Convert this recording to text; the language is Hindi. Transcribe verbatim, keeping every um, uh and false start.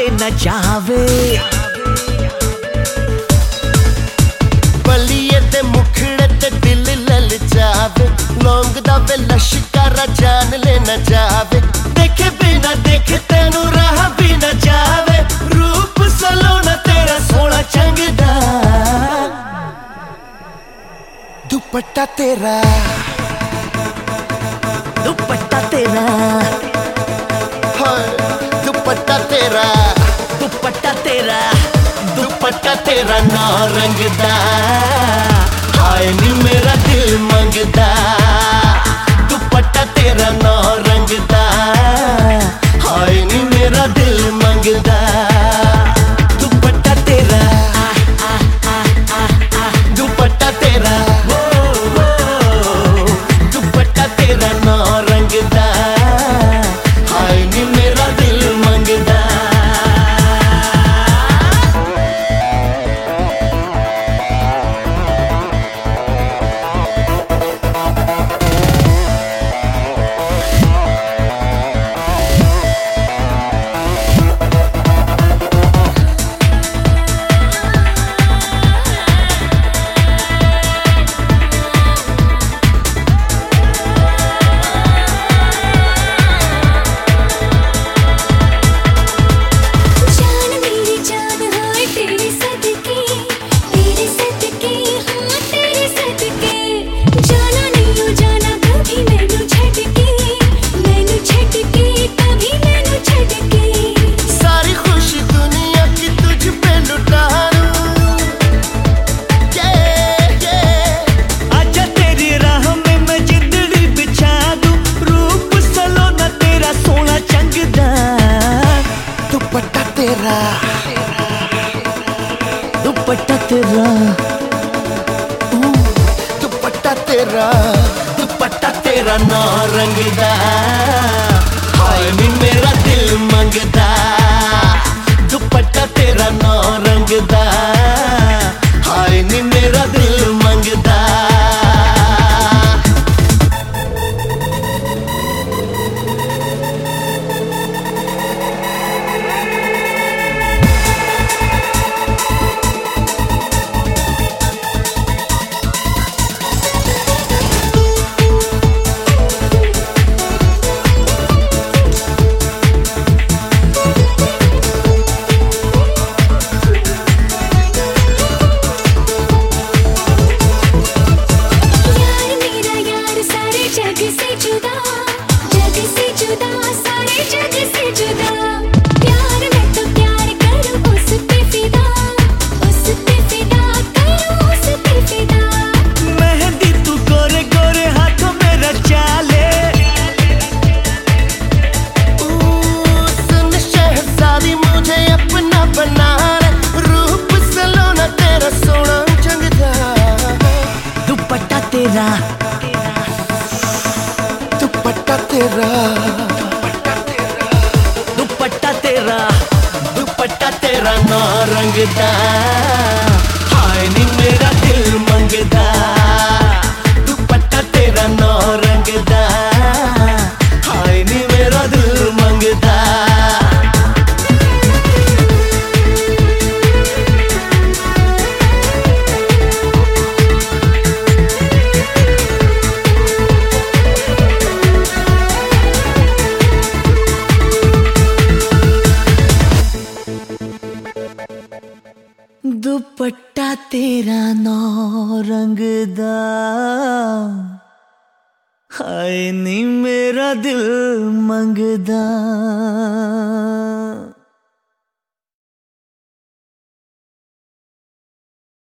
न जावे। बलिए ते मुखड़े ते दिल ललचावे, लौंग दा वे लश्कारा जान ले न जावे। देखे बिना देखे तेनू राह भी न जावे, रूप सलोना तेरा सोना चंगदा। दुपट्टा तेरा दुपट्टा तेरा हाय, दुपट्टा तेरा दुपट्टा तेरा दुपट्टा तेरा नौ रंगदा। हाय नी मेरा दिल मंगदा, दुपट्टा तेरा नौ रंगदा। हाय नी मेरा दिल मंगदा, दुपट्टा तेरा दुपट्टा तेरा दुपट्टा तेरा नौ रंगदा। हाय नी मेरा दिल मंगदा। दुपट्टा तेरा दुपट्टा तेरा दुपट्टा तेरा दुपट्टा तेरा नौ रंगदा। हाय नी मेरा दिल मंगदा, दुपट्टा तेरा नौ रंगदा। हाय नी मेरा दिल मंगदा। तेरा दुपट्टा तेरा दुपट्टा तेरा दुपट्टा तेरा नौ रंगदा। हाय नी मेरा दिल मंगदा, दुपट्टा तेरा नौ रंगदा। हाय नी मेरा दिल मंगदा। दुपट्टा तेरा नौ रंगदा। हाय नी मेरा दिल मंगदा।